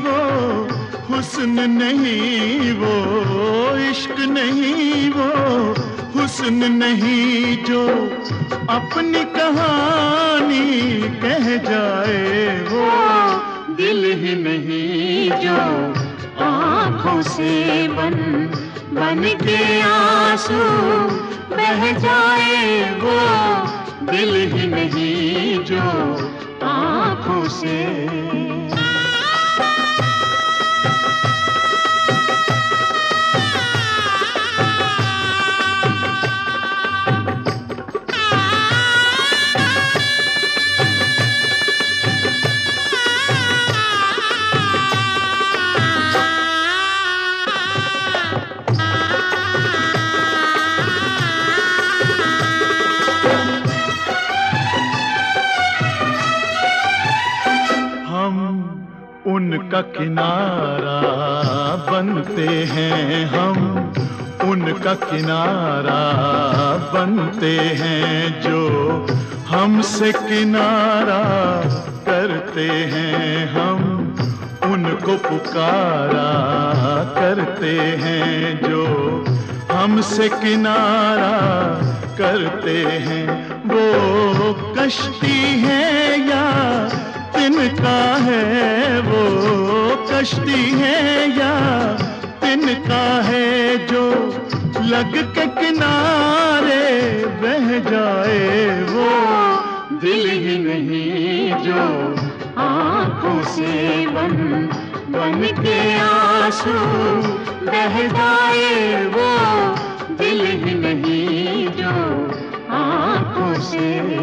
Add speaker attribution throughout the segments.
Speaker 1: वो हुस्न नहीं, वो इश्क नहीं, वो हुस्न नहीं जो अपनी कहानी कह जाए, वो दिल ही नहीं जो आँखों से बन बन के आंसू बह जाए, वो दिल ही नहीं जो आँखों से। उनका किनारा बनते हैं हम, उनका किनारा बनते हैं जो हमसे किनारा करते हैं, हम उनको पुकारा करते हैं जो हमसे किनारा करते हैं। वो कश्ती है या तिनका है, वो कश्ती है या तिनका है जो लग के किनारे बह जाए, वो दिल ही नहीं जो आँखों से बन बन के आंसू बह जाए, वो दिल ही नहीं जो आँखों से।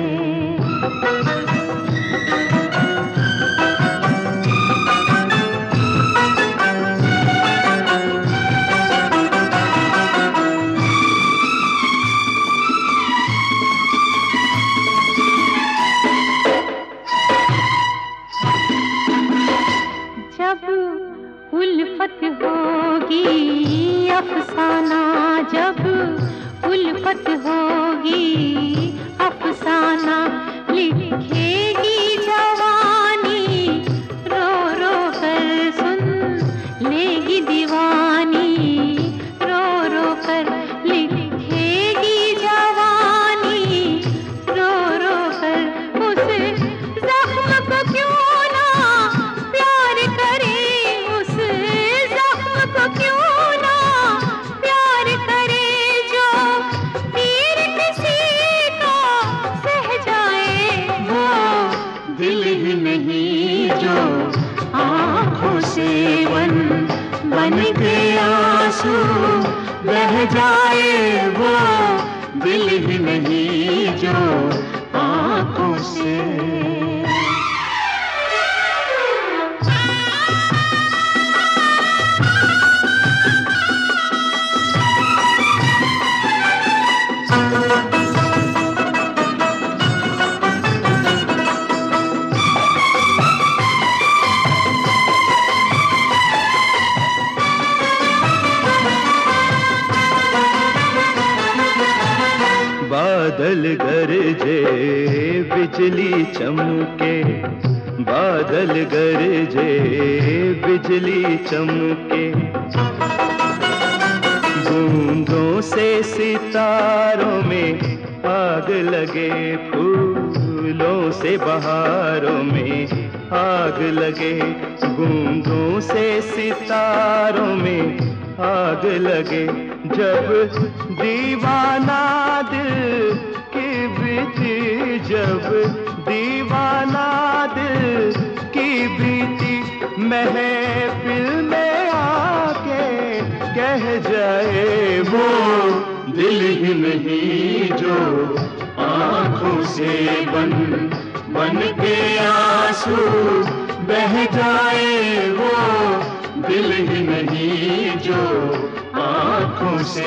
Speaker 2: उल्फत होगी अफसाना, जब उल्फत होगी अफसाना, लिखेगी जवानी रो रो कर सुन लेगी दीवानी, रो रो कर लिखेगी जवानी रो रो कर, उस जख्म को क्यों ना प्यार करे, क्यों ना प्यार करे जो तीर किसी का सह जाए, वो
Speaker 1: दिल ही नहीं जो आँखों से बन बन के आंसू बह जाए, वो दिल ही नहीं जो आँखों से।
Speaker 3: बादल गरजे बिजली चमके, बादल गरजे बिजली चमके, बूंदों से सितारों में आग लगे, फूलों से बहारों में आग लगे, बूंदों से सितारों में आग लगे, जब दीवाना दिल की बीती, जब दीवाना दिल की बीती महफिल में आके कह जाए, वो दिल ही नहीं जो आँखों से बन बन के आंसू बह जाए, वो दिल ही नहीं जो आँखों से।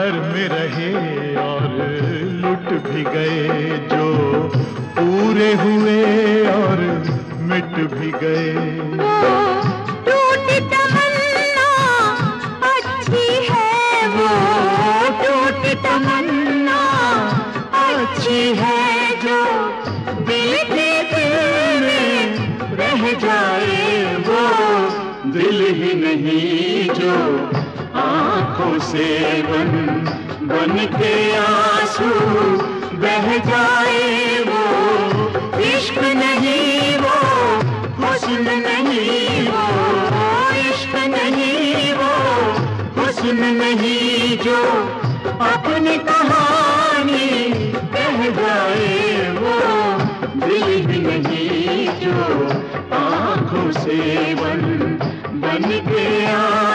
Speaker 4: घर में रहे और लुट भी गए, जो पूरे हुए और मिट भी गए।
Speaker 2: टूटी तमन्ना अच्छी है, वो टूटी तमन्ना अच्छी है, जो दिल के दिल में रह जाए, वो
Speaker 1: दिल ही नहीं जो आंखों से बन के आंसू बह जाए, वो इश्क नहीं, वो हुस्न नहीं, वो इश्क नहीं, वो हुस्न नहीं, जो अपनी कहानी कह जाए, वो दिल ही नहीं जो आंखों से बन के